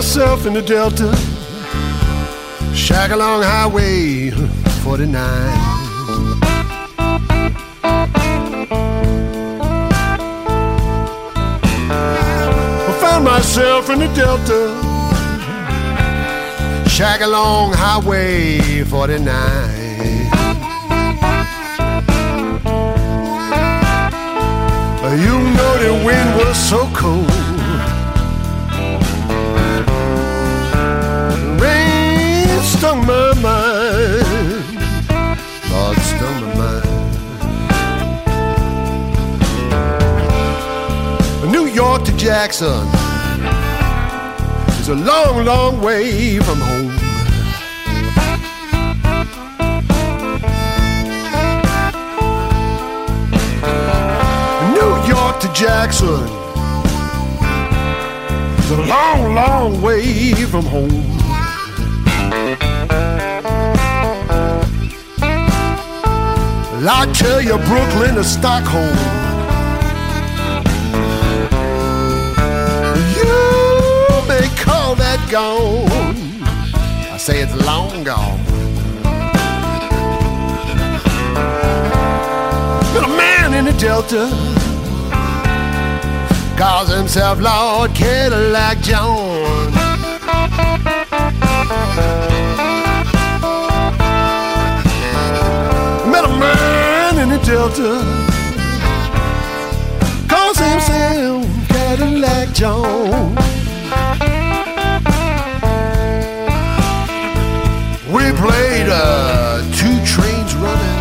myself in the Delta, shack along Highway 49. I found myself in the Delta, shack along Highway 49. You know the wind was so cold, rain stung my mind, Lord stung my mind. New York to Jackson is a long, long way from home. To Jackson, it's a long, long way from home. Well, I tell you, Brooklyn to Stockholm, you may call that gone. I say it's long gone. But a man in the Delta calls himself Lord Cadillac John. Met a man in the Delta, calls himself Cadillac John. We played two trains running.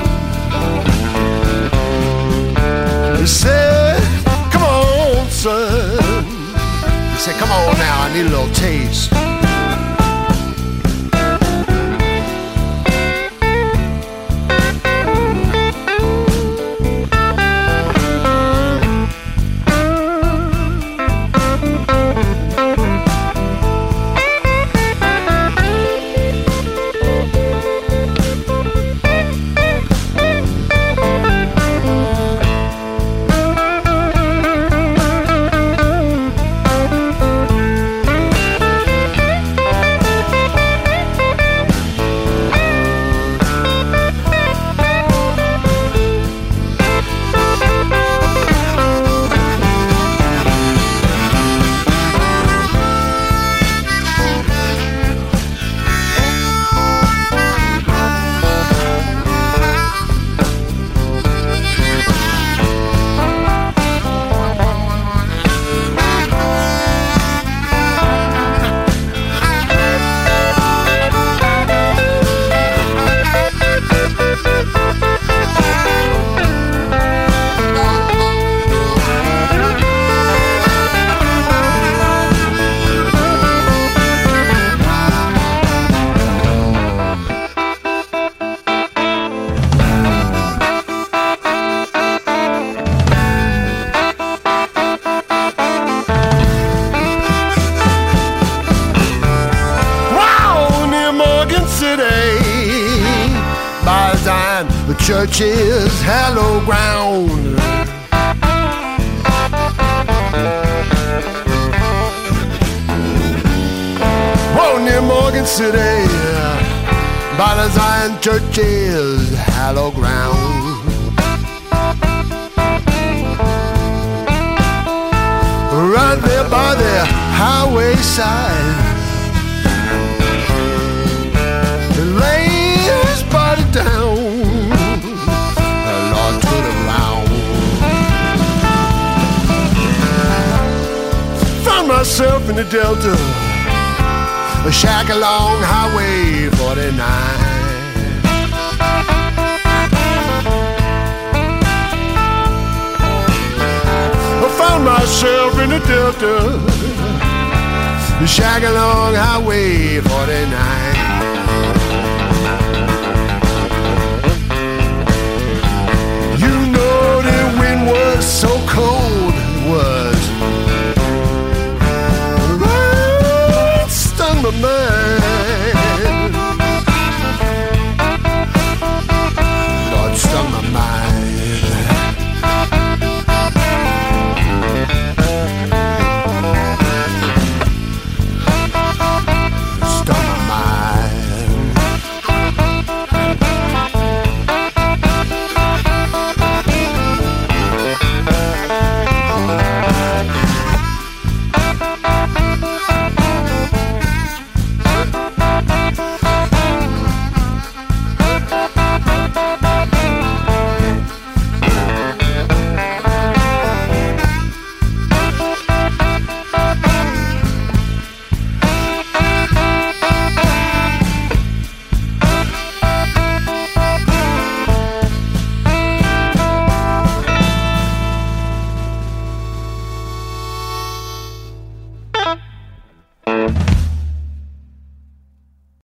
He said, come on, son. He said, come on now, I need a little taste. Church is hallowed ground. Oh, near Morgan City, by the Zion Church is hallowed ground. Right there by the highway side, it lays body down. Myself in the Delta, a shack along Highway 49. I found myself in the Delta, a shack along Highway 49.